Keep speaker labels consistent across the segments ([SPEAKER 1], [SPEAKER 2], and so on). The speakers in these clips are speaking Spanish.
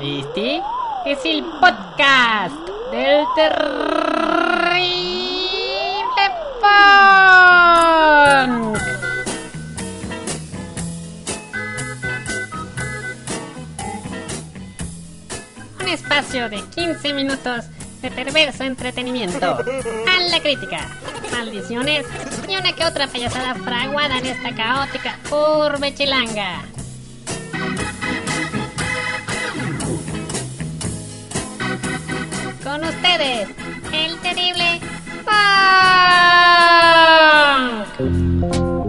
[SPEAKER 1] Este es el podcast del Terrible Funk. Un espacio de 15 minutos de perverso entretenimiento, a la crítica, maldiciones y una que otra payasada fraguada en esta caótica urbe chilanga. Con ustedes, el Terrible Funk.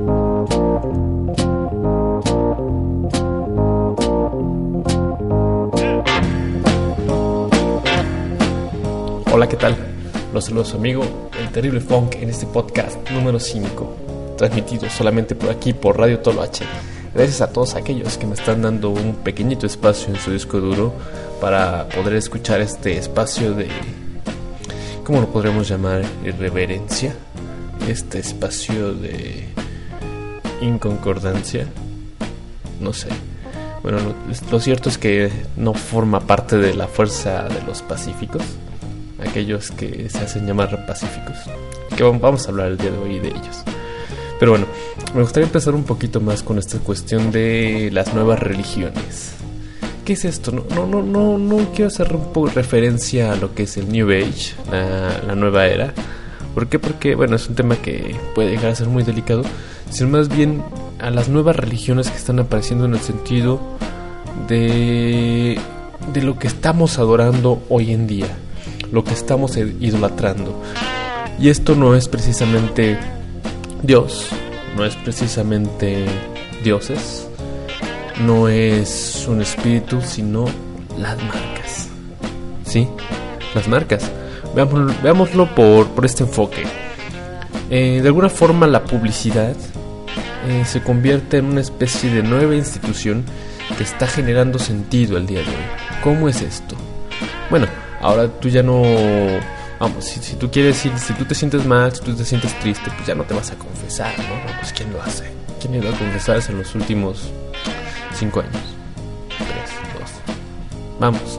[SPEAKER 2] Hola, ¿qué tal? Los saludos su amigo, el Terrible Funk, en este podcast número 5, transmitido solamente por aquí, por Radio Toloache. Gracias a todos aquellos que me están dando un pequeñito espacio en su disco duro para poder escuchar este espacio de, ¿cómo lo podríamos llamar? Irreverencia. Este espacio de inconcordancia. No sé. Bueno, lo cierto es que no forma parte de la fuerza de los pacíficos, aquellos que se hacen llamar pacíficos, que vamos a hablar el día de hoy de ellos. Pero bueno, me gustaría empezar un poquito más con esta cuestión de las nuevas religiones. ¿Qué es esto? No quiero hacer un poco referencia a lo que es el New Age, la nueva era. ¿Por qué? Porque, bueno, es un tema que puede llegar a ser muy delicado, sino más bien a las nuevas religiones que están apareciendo en el sentido de lo que estamos adorando hoy en día, lo que estamos idolatrando. Y esto no es precisamente Dios, no es precisamente dioses, no es un espíritu, sino las marcas. ¿Sí? Las marcas. Veámoslo por este enfoque. De alguna forma la publicidad se convierte en una especie de nueva institución que está generando sentido el día de hoy. ¿Cómo es esto? Bueno, ahora tú ya no... Vamos, si tú quieres ir, si tú te sientes mal, si tú te sientes triste, pues ya no te vas a confesar, ¿no? Vamos, ¿quién lo hace? ¿Quién iba a confesarse en los últimos 5 años? 3, 2... Vamos.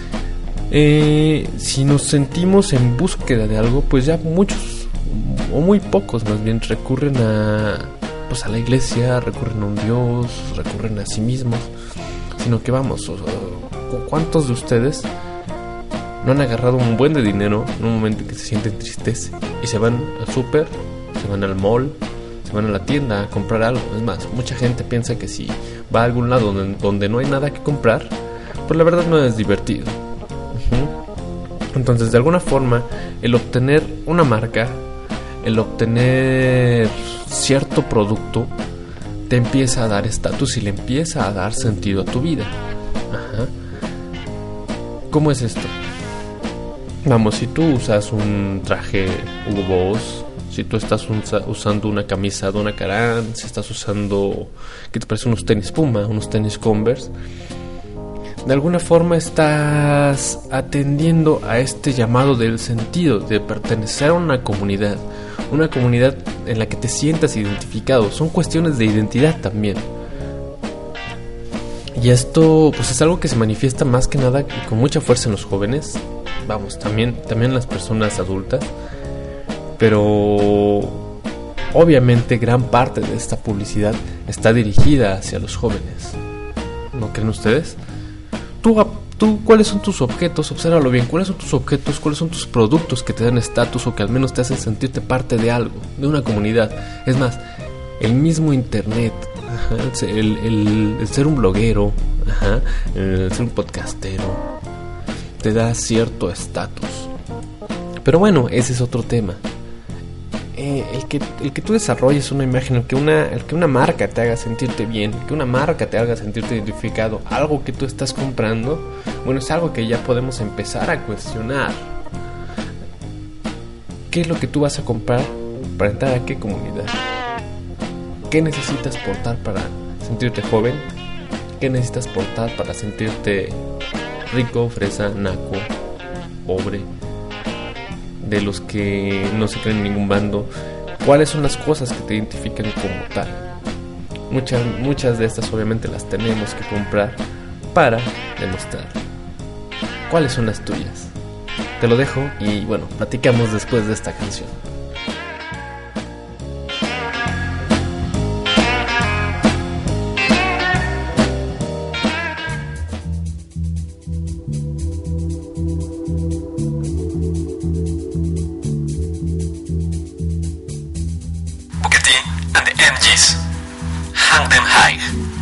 [SPEAKER 2] Si nos sentimos en búsqueda de algo, pues ya muchos, o muy pocos más bien, recurren a la iglesia, recurren a un Dios, recurren a sí mismos. Sino que vamos, ¿cuántos de ustedes no han agarrado un buen de dinero en un momento en que se sienten tristes y se van al súper, se van al mall, se van a la tienda a comprar algo? Es más, mucha gente piensa que si va a algún lado donde no hay nada que comprar, pues la verdad no es divertido. Entonces, de alguna forma, el obtener una marca, el obtener cierto producto, te empieza a dar estatus y le empieza a dar sentido a tu vida. ¿Cómo es esto? Vamos, si tú usas un traje Hugo Boss, si tú estás usando una camisa Donna Karan, si estás usando, ¿qué te parece? Unos tenis Puma, unos tenis Converse, de alguna forma estás atendiendo a este llamado del sentido de pertenecer a una comunidad en la que te sientas identificado. Son cuestiones de identidad también. Y esto pues es algo que se manifiesta más que nada con mucha fuerza en los jóvenes. Vamos, también en las personas adultas. Pero obviamente gran parte de esta publicidad está dirigida hacia los jóvenes. ¿No creen ustedes? Tú, ¿cuáles son tus objetos? Obsérvalo bien. ¿Cuáles son tus objetos? ¿Cuáles son tus productos que te dan estatus o que al menos te hacen sentirte parte de algo, de una comunidad? Es más, el mismo internet, el ser un bloguero, el ser un podcastero, te da cierto estatus. Pero bueno, ese es otro tema. El que tú desarrolles una imagen, el que una marca te haga sentirte bien, que una marca te haga sentirte identificado, algo que tú estás comprando, bueno, es algo que ya podemos empezar a cuestionar. ¿Qué es lo que tú vas a comprar para entrar a qué comunidad? ¿Qué necesitas portar para sentirte joven? ¿Qué necesitas portar para sentirte rico, fresa, naco, pobre? De los que no se creen en ningún bando. ¿Cuáles son las cosas que te identifican como tal? Muchas de estas obviamente las tenemos que comprar para demostrar ¿cuáles son las tuyas? Te lo dejo y bueno, platicamos después de esta canción.
[SPEAKER 3] Hang them high.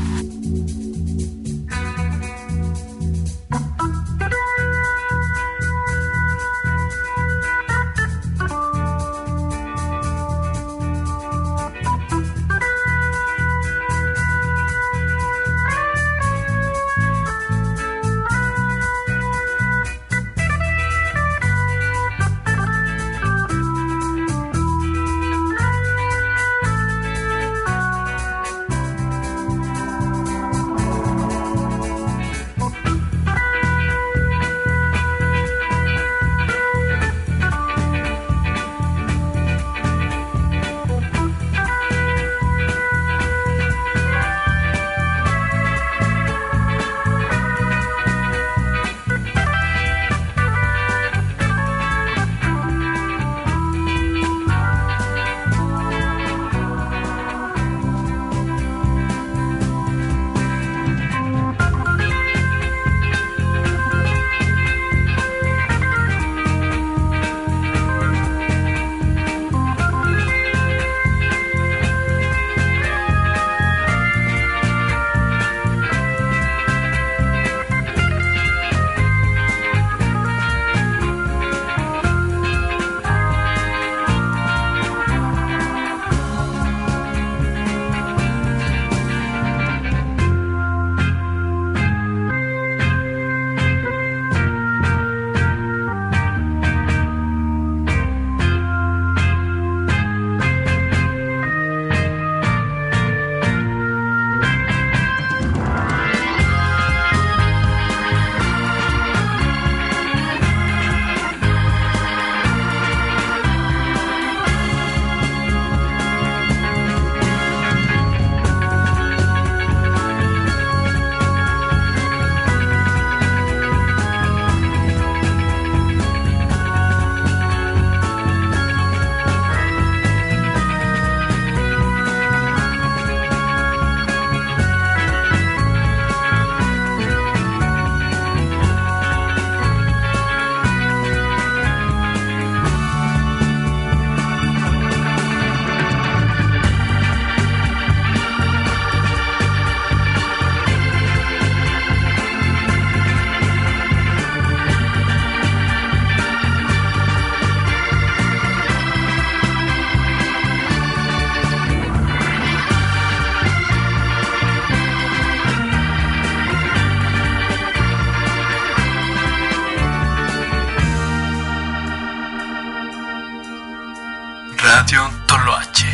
[SPEAKER 3] Radio Toloache.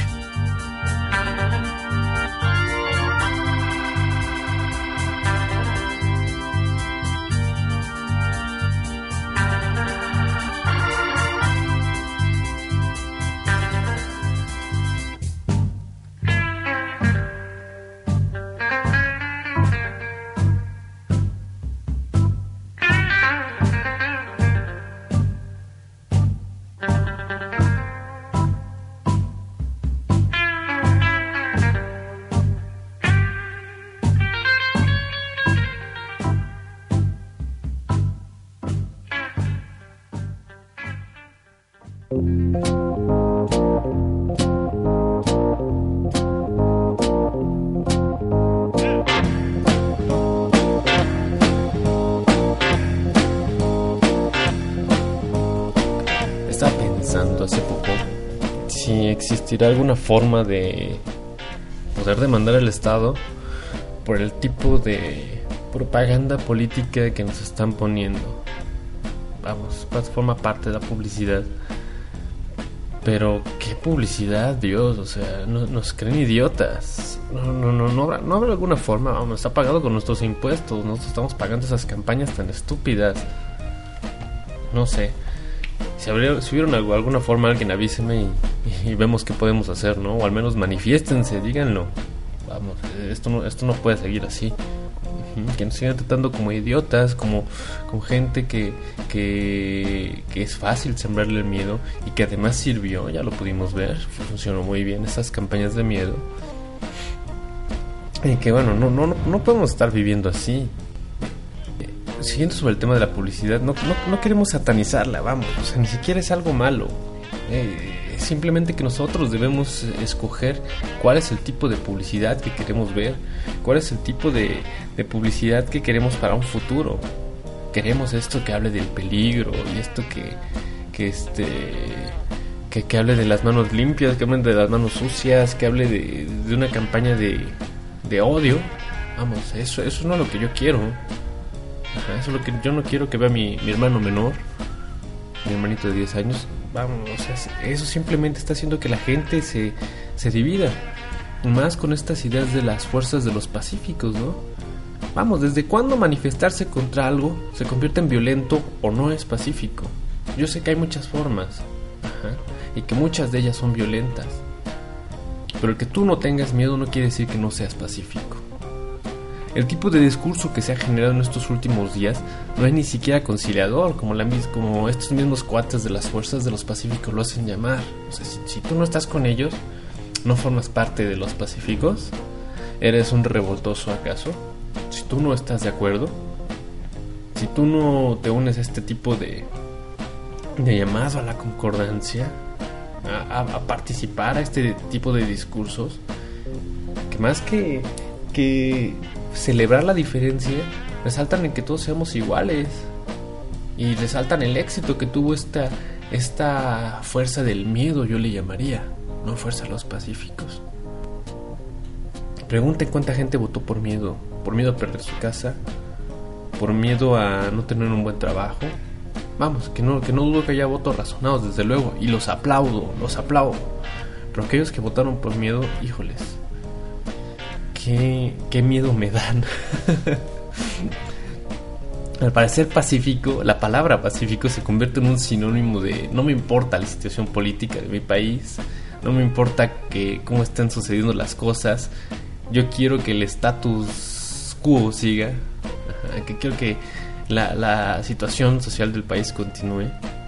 [SPEAKER 2] Estaba pensando hace poco si existirá alguna forma de poder demandar al Estado por el tipo de propaganda política que nos están poniendo. Vamos, forma parte de la publicidad. Pero ¿qué publicidad, Dios? O sea, nos creen idiotas. No habrá alguna forma. Vamos, está pagado con nuestros impuestos. Nosotros estamos pagando esas campañas tan estúpidas. No sé. Si hubiera alguna forma, alguien avíseme y vemos qué podemos hacer, ¿no? O al menos manifiéstense, díganlo. Vamos, esto no puede seguir así. Que nos sigan tratando como idiotas, como gente que es fácil sembrarle el miedo y que además sirvió, ya lo pudimos ver, funcionó muy bien estas campañas de miedo. Y que bueno, no podemos estar viviendo así. Siguiendo sobre el tema de la publicidad, no queremos satanizarla, vamos, o sea, ni siquiera es algo malo. Simplemente que nosotros debemos escoger cuál es el tipo de publicidad que queremos ver, cuál es el tipo de publicidad que queremos para un futuro. Queremos esto que hable del peligro y esto que hable de las manos limpias, que hable de las manos sucias, que hable de una campaña de odio. Vamos, eso no es lo que yo quiero. Ajá, eso es lo que yo no quiero que vea mi hermano menor, mi hermanito de 10 años. Vamos, o sea, eso simplemente está haciendo que la gente se divida. Más con estas ideas de las fuerzas de los pacíficos, ¿no? Vamos, ¿desde cuándo manifestarse contra algo se convierte en violento o no es pacífico? Yo sé que hay muchas formas, ajá, y que muchas de ellas son violentas. Pero el que tú no tengas miedo no quiere decir que no seas pacífico. El tipo de discurso que se ha generado en estos últimos días no es ni siquiera conciliador, como estos mismos cuates de las fuerzas de los pacíficos lo hacen llamar. O sea, si tú no estás con ellos, no formas parte de los pacíficos, ¿eres un revoltoso acaso? Si tú no estás de acuerdo, si tú no te unes a este tipo de llamado a la concordancia, a participar a este tipo de discursos, que más que celebrar la diferencia, resaltan en que todos seamos iguales y resaltan el éxito que tuvo esta fuerza del miedo, yo le llamaría, no fuerza a los pacíficos. Pregunten cuánta gente votó por miedo a perder su casa, por miedo a no tener un buen trabajo. Vamos, que no dudo que haya votos razonados, desde luego, y los aplaudo. Pero aquellos que votaron por miedo, híjoles, qué miedo me dan. Al parecer pacífico, la palabra pacífico se convierte en un sinónimo de no me importa la situación política de mi país, no me importa cómo estén sucediendo las cosas, yo quiero que el status quo siga, que quiero que la situación social del país continúe.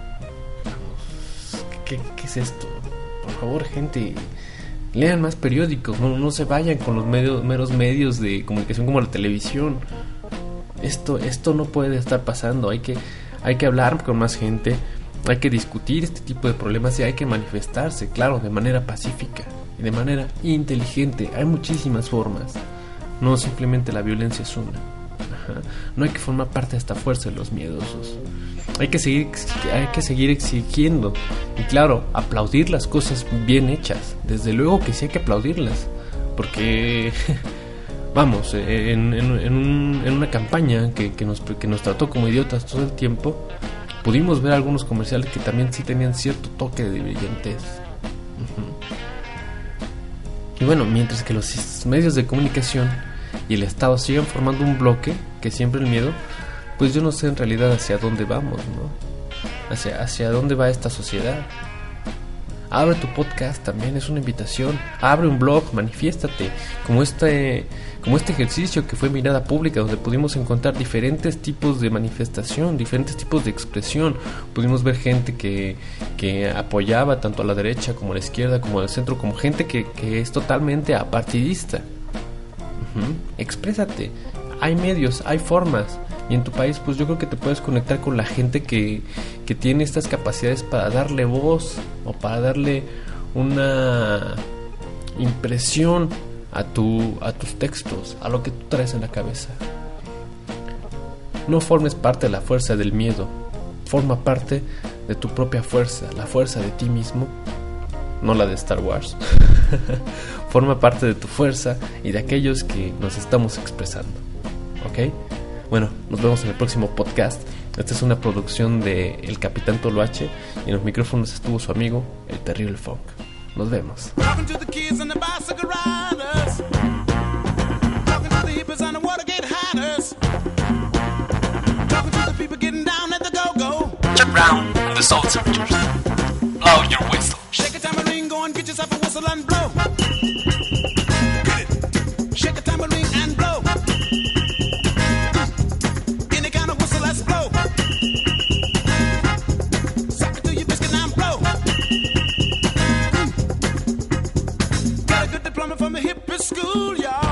[SPEAKER 2] ¿Qué es esto? Por favor, gente, lean más periódicos, no se vayan con los meros medios de comunicación como la televisión. Esto no puede estar pasando. Hay que hablar con más gente, hay que discutir este tipo de problemas y hay que manifestarse, claro, de manera pacífica y de manera inteligente. Hay muchísimas formas, no simplemente la violencia es una. Ajá. No hay que formar parte de esta fuerza de los miedosos. Hay que seguir exigiendo y claro, aplaudir las cosas bien hechas. Desde luego que sí hay que aplaudirlas, porque vamos, en una campaña que nos trató como idiotas todo el tiempo, pudimos ver algunos comerciales que también sí tenían cierto toque de brillantez. Y bueno, mientras que los medios de comunicación y el Estado sigan formando un bloque que siempre el miedo, pues yo no sé en realidad hacia dónde vamos, ¿no? Hacia dónde va esta sociedad. Abre tu podcast, también es una invitación. Abre un blog, manifiéstate. Como este ejercicio que fue Mirada Pública, donde pudimos encontrar diferentes tipos de manifestación, diferentes tipos de expresión. Pudimos ver gente que apoyaba tanto a la derecha como a la izquierda, como al centro, como gente que es totalmente apartidista. Exprésate. Hay medios, hay formas. Y en tu país, pues yo creo que te puedes conectar con la gente que tiene estas capacidades para darle voz o para darle una impresión a tus textos, a lo que tú traes en la cabeza. No formes parte de la fuerza del miedo. Forma parte de tu propia fuerza, la fuerza de ti mismo, no la de Star Wars. Forma parte de tu fuerza y de aquellos que nos estamos expresando. ¿Ok? Bueno, nos vemos en el próximo podcast. Esta es una producción de El Capitán Toloache y en los micrófonos estuvo su amigo, el Terrible Funk. Nos vemos.
[SPEAKER 3] Check round the soul searchers. Blow your whistle.
[SPEAKER 4] Shake a tambourine, go and get yourself a whistle and blow. Get it. Shake a tambourine and blow. coming from the hippie schoolyard.